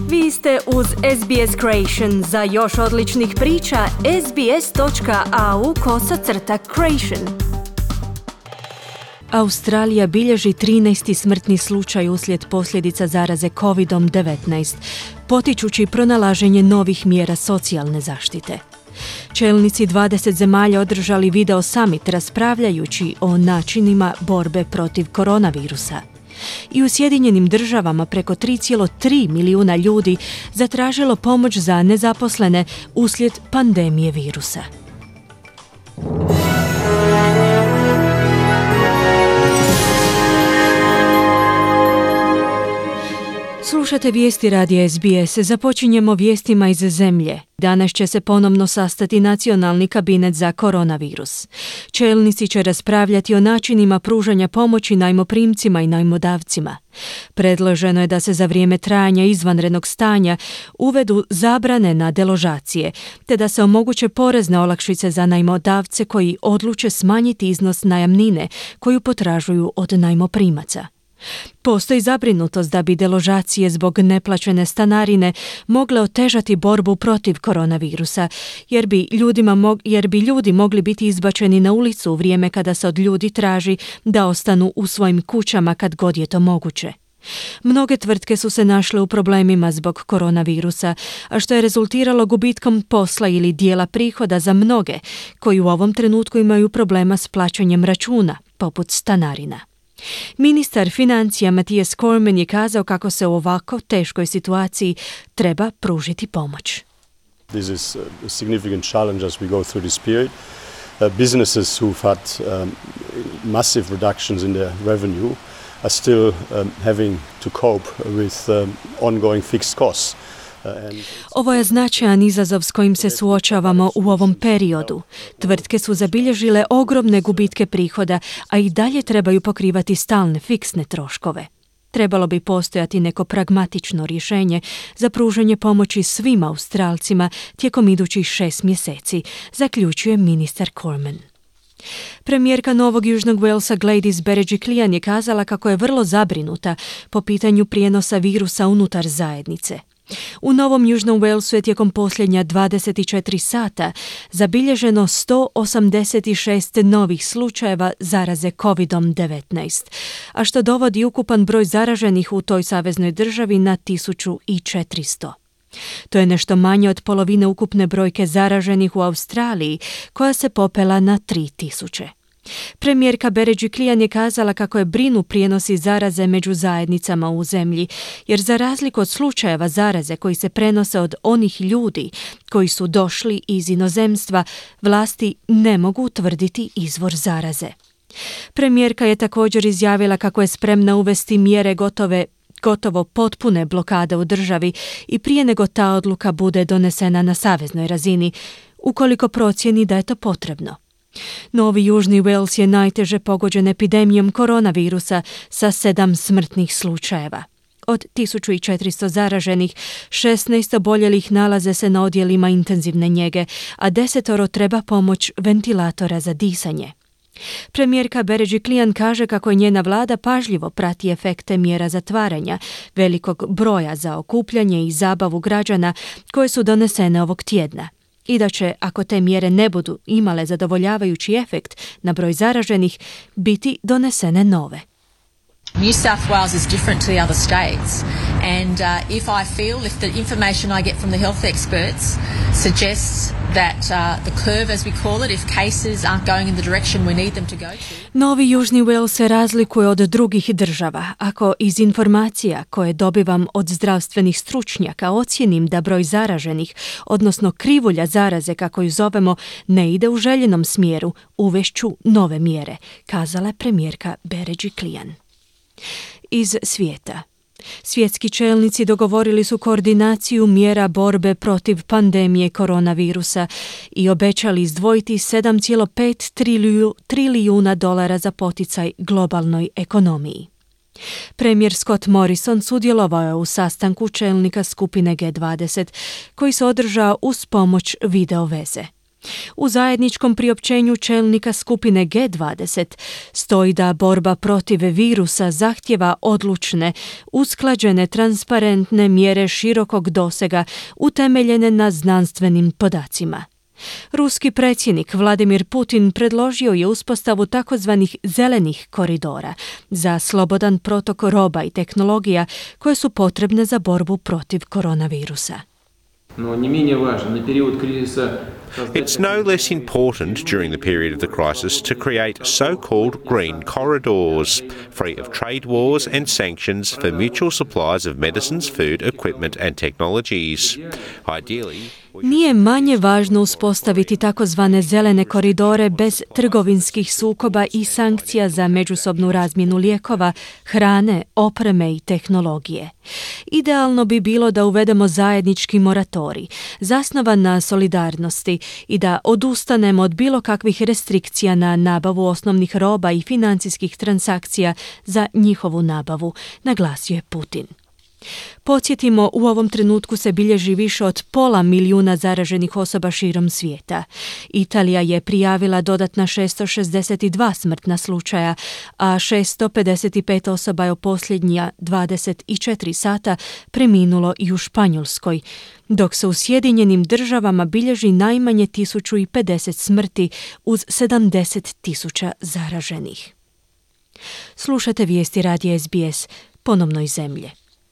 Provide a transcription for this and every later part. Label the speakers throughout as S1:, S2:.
S1: Vi ste uz SBS Creation. Za još odličnih priča, sbs.au/creation. Australija bilježi 13. smrtni slučaj uslijed posljedica zaraze COVID-19, potičući pronalaženje novih mjera socijalne zaštite. Čelnici 20 zemalja održali video summit raspravljajući o načinima borbe protiv koronavirusa. I u Sjedinjenim državama preko 3,3 milijuna ljudi zatražilo pomoć za nezaposlene uslijed pandemije virusa. Slušate vijesti radija SBS. Započinjemo vijestima iz zemlje. Danas će se ponovno sastati Nacionalni kabinet za koronavirus. Čelnici će raspravljati o načinima pružanja pomoći najmoprimcima i najmodavcima. Predloženo je da se za vrijeme trajanja izvanrednog stanja uvedu zabrane na deložacije, te da se omoguće porezne olakšice za najmodavce koji odluče smanjiti iznos najamnine koju potražuju od najmoprimaca. Postoji zabrinutost da bi deložacije zbog neplaćene stanarine mogle otežati borbu protiv koronavirusa, jer bi ljudi mogli biti izbačeni na ulicu u vrijeme kada se od ljudi traži da ostanu u svojim kućama kad god je to moguće. Mnoge tvrtke su se našle u problemima zbog koronavirusa, a što je rezultiralo gubitkom posla ili dijela prihoda za mnoge koji u ovom trenutku imaju problema s plaćanjem računa, poput stanarina. Ministar financija Matthias Cormann je kazao kako se u ovako teškoj situaciji treba pružiti pomoć.
S2: This is a significant challenge as we go through this period. Businesses who've had massive reductions in their revenue are still having to cope with ongoing fixed costs.
S1: Ovo je značajan izazov s kojim se suočavamo u ovom periodu. Tvrtke su zabilježile ogromne gubitke prihoda, a i dalje trebaju pokrivati stalne fiksne troškove. Trebalo bi postojati neko pragmatično rješenje za pružanje pomoći svim Australcima tijekom idućih 6 mjeseci, zaključuje ministar Cormann. Premijerka Novog Južnog Walesa Gladys Berejiklian je kazala kako je vrlo zabrinuta po pitanju prijenosa virusa unutar zajednice. U Novom Južnom Walesu je tijekom posljednja 24 sata zabilježeno 186 novih slučajeva zaraze COVID-19, a što dovodi ukupan broj zaraženih u toj saveznoj državi na 1400. To je nešto manje od polovine ukupne brojke zaraženih u Australiji, koja se popela na 3000. Premijerka Berejiklian je kazala kako je brinu prijenosi zaraze među zajednicama u zemlji, jer za razliku od slučajeva zaraze koji se prenose od onih ljudi koji su došli iz inozemstva, vlasti ne mogu utvrditi izvor zaraze. Premijerka je također izjavila kako je spremna uvesti mjere gotovo potpune blokade u državi i prije nego ta odluka bude donesena na saveznoj razini, ukoliko procijeni da je to potrebno. Novi Južni Wales je najteže pogođen epidemijom koronavirusa sa 7 smrtnih slučajeva. Od 1400 zaraženih, 16 oboljelih nalaze se na odjelima intenzivne njege, a 10 treba pomoć ventilatora za disanje. Premijerka Berejiklian kaže kako je njena vlada pažljivo prati efekte mjera zatvaranja, velikog broja za okupljanje i zabavu građana koje su donesene ovog tjedna. I da će, ako te mjere ne budu imale zadovoljavajući efekt na broj zaraženih, biti donesene nove.
S3: New South Wales is different to the other states, and if the information I get from the health experts suggests that the curve, as we call it, if cases aren't going in the direction we need them to go to.
S1: Novi Južni Wales se razlikuje od drugih država. Ako iz informacija koje dobivam od zdravstvenih stručnjaka ocijenim da broj zaraženih, odnosno krivulja zaraze, kako ju zovemo, ne ide u željenom smjeru, uvešću nove mjere, kazala je premijerka Berejiklian. Iz svijeta. Svjetski čelnici dogovorili su koordinaciju mjera borbe protiv pandemije koronavirusa i obećali izdvojiti $7,5 trilijuna za poticaj globalnoj ekonomiji. Premijer Scott Morrison sudjelovao je u sastanku čelnika skupine G20 koji se održao uz pomoć video veze. U zajedničkom priopćenju čelnika skupine G20 stoji da borba protiv virusa zahtjeva odlučne, usklađene, transparentne mjere širokog dosega utemeljene na znanstvenim podacima. Ruski predsjednik Vladimir Putin predložio je uspostavu takozvanih zelenih koridora za slobodan protok roba i tehnologija koje su potrebne za borbu protiv koronavirusa.
S4: It's no less important during the period of the crisis to create so-called green corridors, free of trade wars and sanctions for mutual supplies of medicines, food, equipment and technologies. Ideally,
S1: nije manje važno uspostaviti takozvane zelene koridore bez trgovinskih sukoba i sankcija za međusobnu razmjenu lijekova, hrane, opreme i tehnologije. Idealno bi bilo da uvedemo zajednički moratorij, zasnovan na solidarnosti i da odustanemo od bilo kakvih restrikcija na nabavu osnovnih roba i financijskih transakcija za njihovu nabavu, naglasio je Putin. Podsjetimo, u ovom trenutku se bilježi više od 500 milijuna zaraženih osoba širom svijeta. Italija je prijavila dodatna 662 smrtna slučaja, a 655 osoba je u posljednja 24 sata preminulo i u Španjolskoj, dok se u Sjedinjenim Državama bilježi najmanje 1050 smrti uz 70.000 zaraženih. Slušate vijesti radija SBS, ponovno iz zemlje.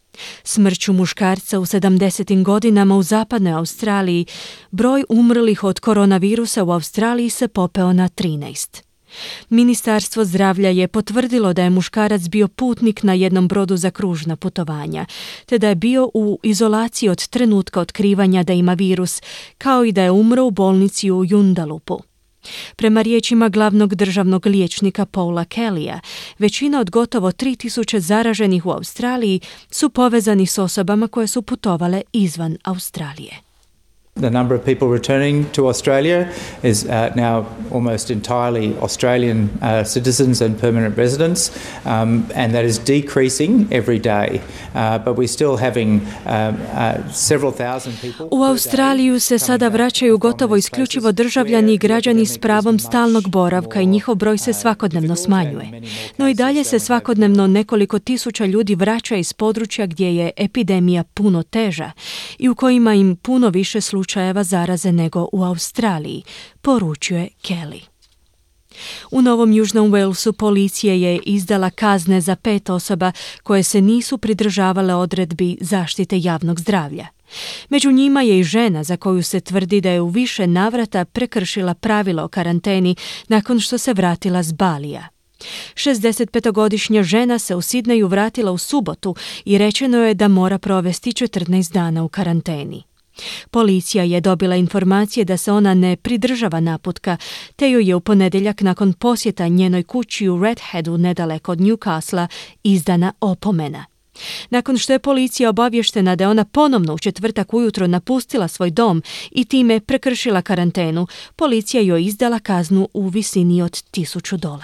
S1: Smrću muškarca u 70. godinama u zapadnoj Australiji, broj umrlih od koronavirusa u Australiji se popeo na 13. Ministarstvo zdravlja je potvrdilo da je muškarac bio putnik na jednom brodu za kružna putovanja, te da je bio u izolaciji od trenutka otkrivanja da ima virus, kao i da je umro u bolnici u Joondalupu. Prema riječima glavnog državnog liječnika Paula Kellya, većina od gotovo 3000 zaraženih u Australiji su povezani s osobama koje su putovale izvan Australije.
S5: The number of people returning to Australia is now almost entirely Australian citizens and permanent residents, and that is decreasing every day. But we're still having several thousand people.
S1: U Australiju se sada vraćaju gotovo isključivo državljani i građani s pravom stalnog boravka i njihov broj se svakodnevno smanjuje. No i dalje se svakodnevno nekoliko tisuća ljudi vraća iz područja gdje je epidemija puno teža i u kojima im puno više slučajeva zaraze nego u Australiji, poručuje Kelly. U Novom Južnom Walesu policija je izdala kazne za 5 osoba koje se nisu pridržavale odredbi zaštite javnog zdravlja. Među njima je i žena za koju se tvrdi da je u više navrata prekršila pravilo o karanteni nakon što se vratila s Balija. 65-godišnja žena se u Sidneju vratila u subotu i rečeno je da mora provesti 14 dana u karanteni. Policija je dobila informacije da se ona ne pridržava naputka, te joj je u ponedjeljak nakon posjeta njenoj kući u Redheadu nedaleko od Newcastle izdana opomena. Nakon što je policija obavještena da je ona ponovno u četvrtak ujutro napustila svoj dom i time prekršila karantenu, policija joj izdala kaznu u visini od $1000.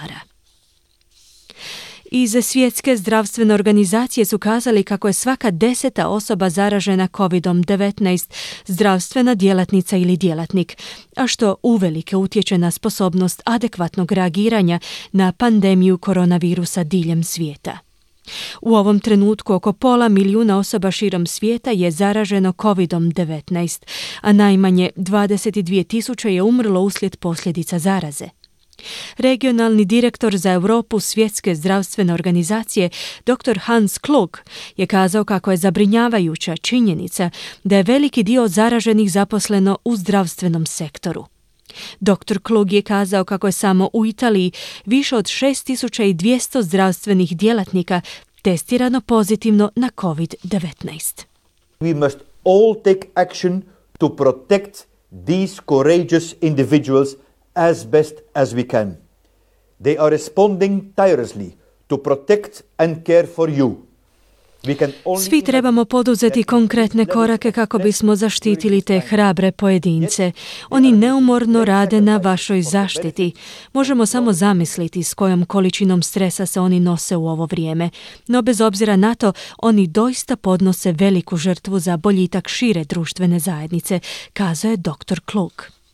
S1: Iz Svjetske zdravstvene organizacije su kazali kako je svaka 10. osoba zaražena COVID-19 zdravstvena djelatnica ili djelatnik, a što uvelike utječe na sposobnost adekvatnog reagiranja na pandemiju koronavirusa diljem svijeta. U ovom trenutku oko 500 milijuna osoba širom svijeta je zaraženo COVID-19, a najmanje 22.000 je umrlo uslijed posljedica zaraze. Regionalni direktor za Europu Svjetske zdravstvene organizacije, dr. Hans Klug, je kazao kako je zabrinjavajuća činjenica da je veliki dio zaraženih zaposleno u zdravstvenom sektoru. Dr. Klug je kazao kako je samo u Italiji više od 6200 zdravstvenih djelatnika testirano pozitivno na COVID-19.
S6: We must all take action to protect these courageous individuals as best as we can. They are responding tirelessly to protect and care for you.
S1: Svi trebamo poduzeti konkretne korake kako bismo zaštitili te hrabre pojedince. Oni neumorno rade na vašoj zaštiti. Možemo samo zamisliti s kojom količinom stresa se oni nose u ovo vrijeme. No bez obzira na to, oni doista podnose veliku žrtvu za boljitak šire društvene zajednice, kazao je dr. Klug.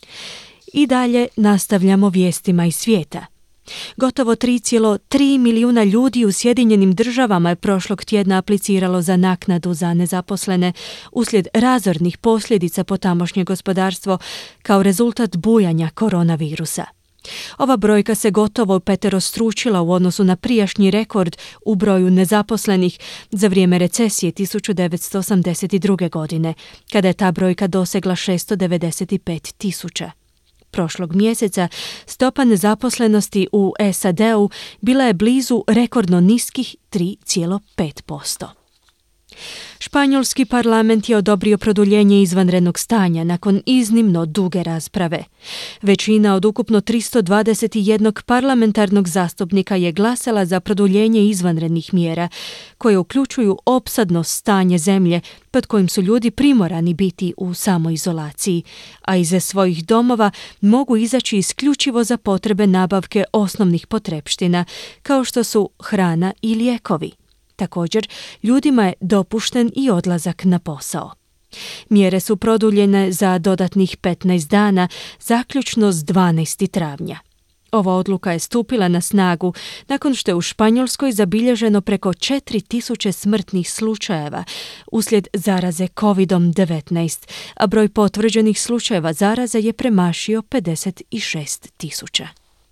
S1: I dalje nastavljamo vijestima iz svijeta. Gotovo 3,3 milijuna ljudi u Sjedinjenim Državama je prošlog tjedna apliciralo za naknadu za nezaposlene uslijed razornih posljedica po tamošnje gospodarstvo kao rezultat bujanja koronavirusa. Ova brojka se gotovo peterostručila u odnosu na prijašnji rekord u broju nezaposlenih za vrijeme recesije 1982. godine, kada je ta brojka dosegla 695.000. Prošlog mjeseca stopa nezaposlenosti u SAD-u bila je blizu rekordno niskih 3,5%. Španjolski parlament je odobrio produljenje izvanrednog stanja nakon iznimno duge rasprave. Većina od ukupno 321 parlamentarnog zastupnika je glasala za produljenje izvanrednih mjera, koje uključuju opsadno stanje zemlje pod kojim su ljudi primorani biti u samoizolaciji, a iza svojih domova mogu izaći isključivo za potrebe nabavke osnovnih potrepština, kao što su hrana i lijekovi. Također, ljudima je dopušten i odlazak na posao. Mjere su produljene za dodatnih 15 dana, zaključno s 12. travnja. Ova odluka je stupila na snagu nakon što je u Španjolskoj zabilježeno preko 4.000 smrtnih slučajeva uslijed zaraze COVID-19, a broj potvrđenih slučajeva zaraze je premašio 56.000.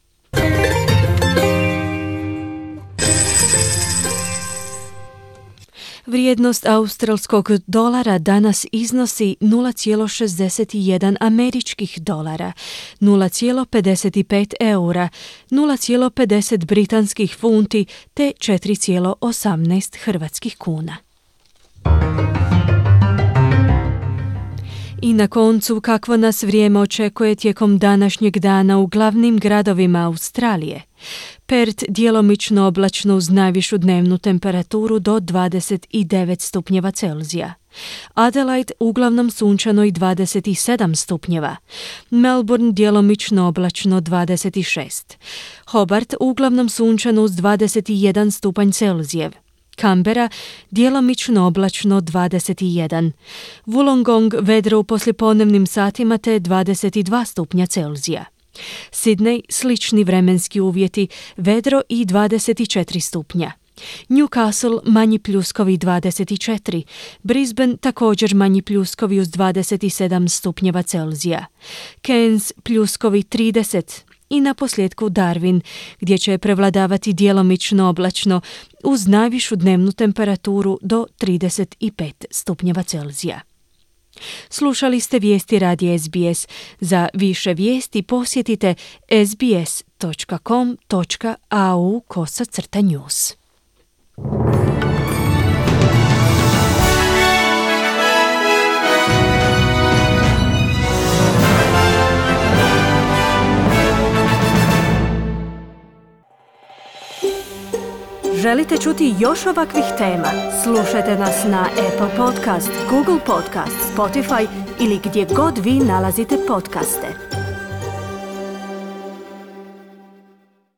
S1: Vrijednost australskog dolara danas iznosi 0,61 američkih dolara, 0,55 eura, 0,50 britanskih funti te 4,18 hrvatskih kuna. I na koncu, kakvo nas vrijeme očekuje tijekom današnjeg dana u glavnim gradovima Australije. Perth djelomično oblačno uz najvišu dnevnu temperaturu do 29 stupnjeva Celzija. Adelaide uglavnom sunčano i 27 stupnjeva. Melbourne djelomično oblačno 26. Hobart uglavnom sunčano uz 21 stupanj Celzijev. Canberra djelomično oblačno 21. Wollongong vedro u poslijepodnevnim satima te 22 stupnja Celzija. Sydney slični vremenski uvjeti, vedro i 24 stupnja. Newcastle manji pljuskovi 24. Brisbane također manji pljuskovi uz 27 stupnjeva Celzija. Cairns pljuskovi 30. I na posljedku Darwin, gdje će prevladavati djelomično oblačno uz najvišu dnevnu temperaturu do 35 stupnjeva Celzija. Slušali ste vijesti radija SBS. Za više vijesti posjetite sbs.com.au/news. Želite čuti još ovakvih tema? Slušajte nas na Apple Podcast, Google Podcast, Spotify ili gdje god vi nalazite podcaste.